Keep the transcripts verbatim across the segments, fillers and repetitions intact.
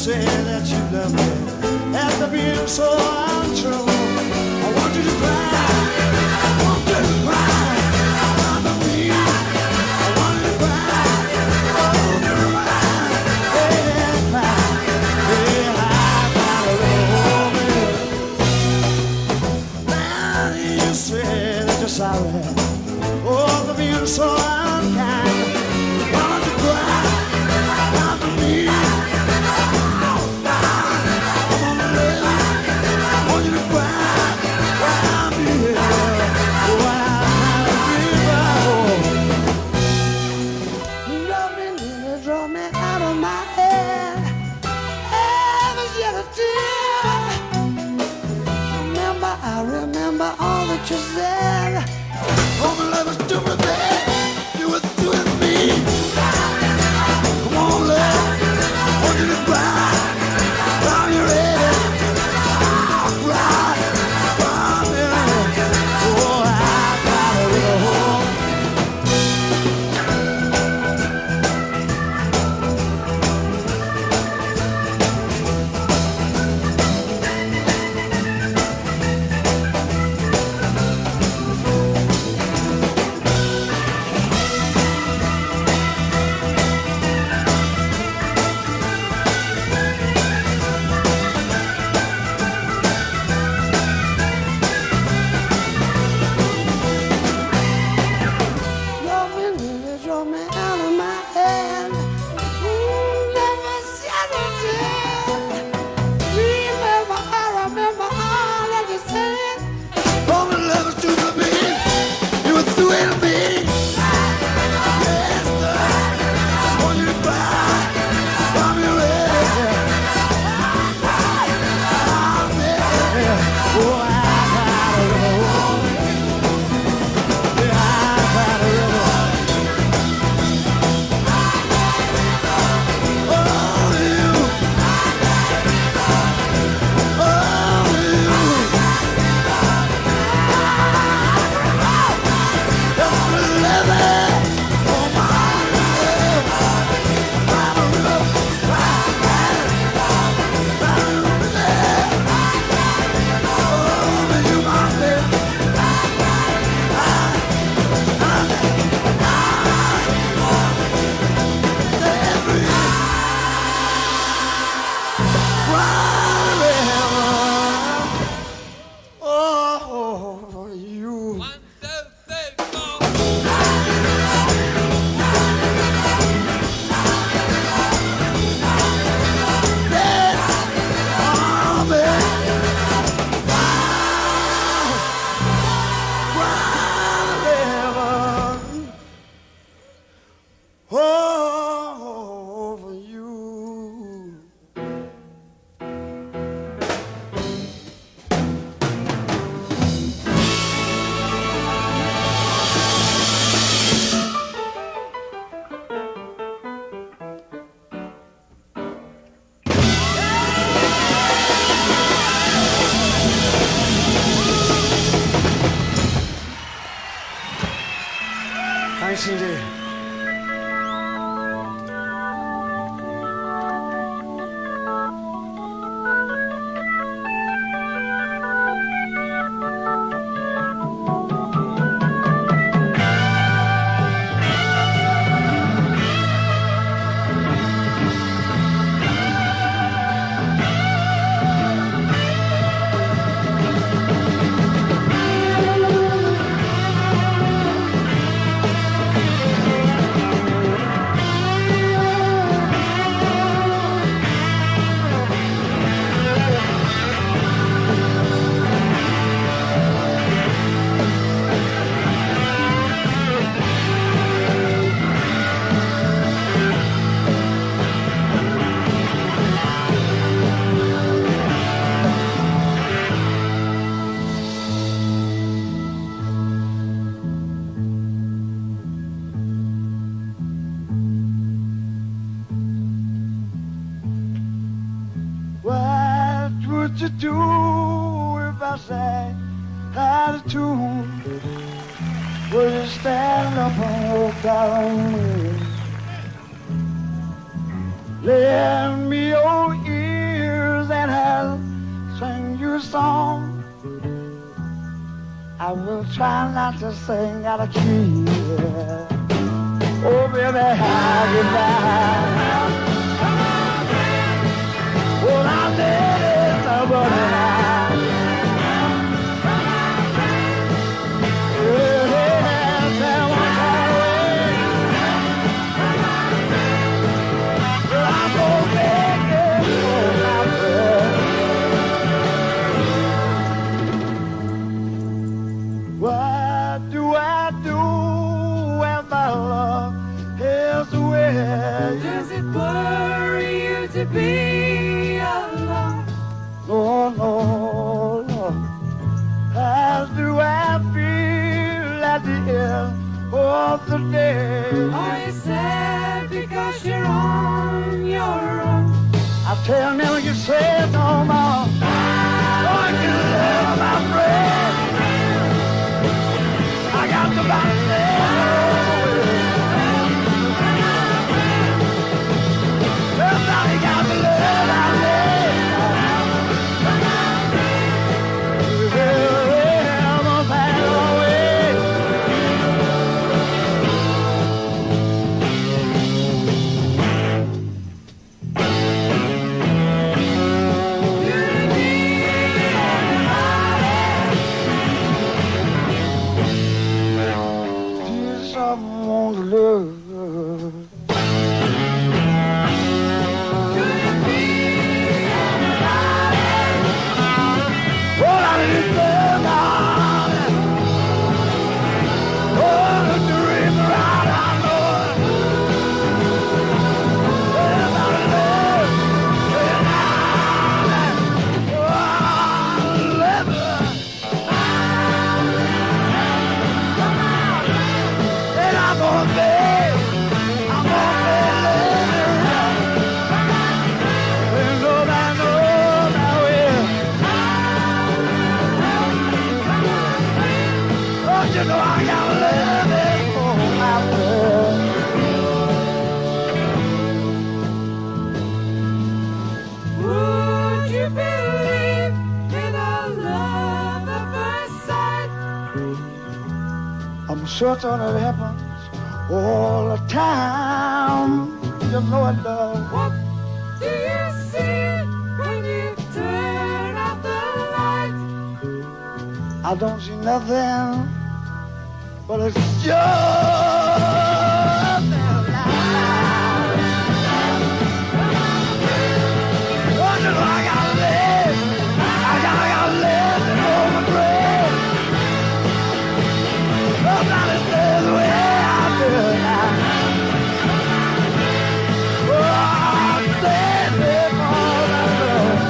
say that you love me after being so untrue. I want you to cry, I want you to cry, under me. I want you to cry, I want you to cry, yeah, cry, yeah, I gotta love you. Now you say that you're sorry, oh, for being so unkind. Why don't you cry, under me? All that you said, oh, my love is too bad. You were doing me. Come on, love, I want you to cry. Are you ready? Cry, cry, baby. Oh, I gotta go home. Thanks, C D. What you do if I sang out of tune? Would you stand up and walk out on me? Lend me your ear. I will try not to sing out of key. Oh, baby, how you down? Well, I did it, nobody now. Yeah, yeah, tell me how it is. Well, I'm gonna make it for my friend. What do I do when my love is away? Does it worry you to be alone? No, no, no. How do I feel at the end of the day? Are you sad because you're on your own? I tell me you say no more. I can live my friend. I got to buy somebody got to live out there. Someone's love. Well, I didn't say about it. Oh, the dream right, I know it. Well, about love, well, I, oh, I love it. And I'm gonna be, I'm gonna be living. And nobody knows I will. Don't you know I gotta live it for my world? Would you believe in a love at first sight? I'm certain it happens all the time. You know it does. What do you see when you turn out the light? I don't see nothing, but it's just a lie. Don't you know I gotta live? I gotta, I gotta live before my grave. Somebody says the way I feel now. Oh, I'm dead before my grave.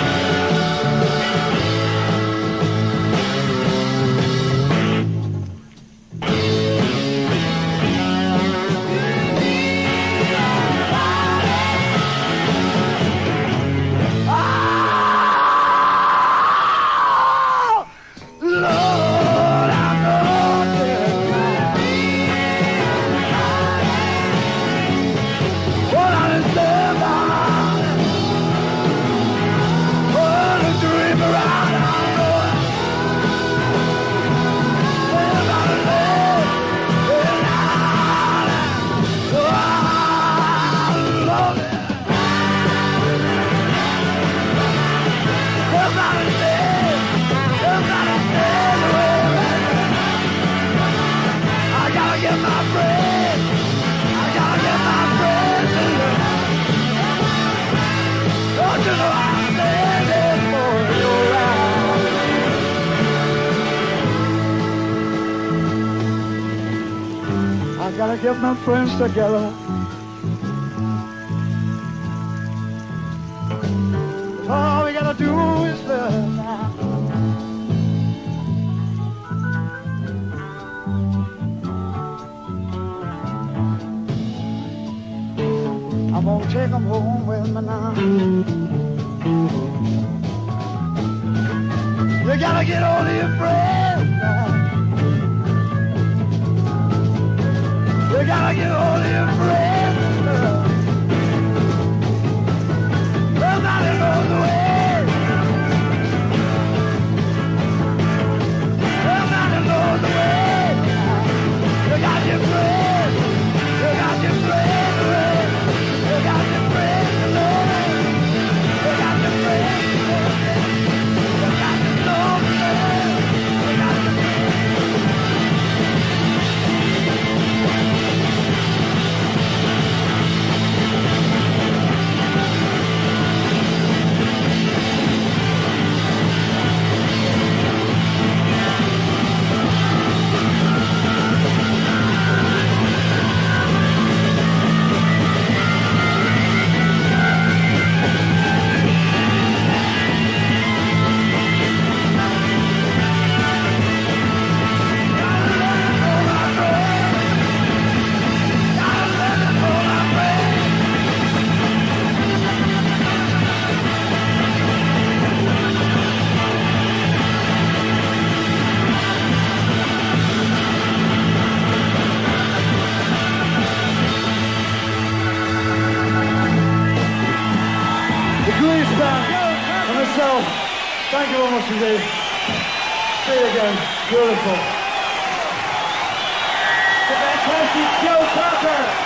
I gotta get my friends together. All we gotta do is love now. I'm gonna take them home with me now. You gotta get all of your friends now. You gotta get all of your friends now. Nobody knows the way. Nobody Thank you very much indeed. See you again. Beautiful. The fantastic Joe Cocker.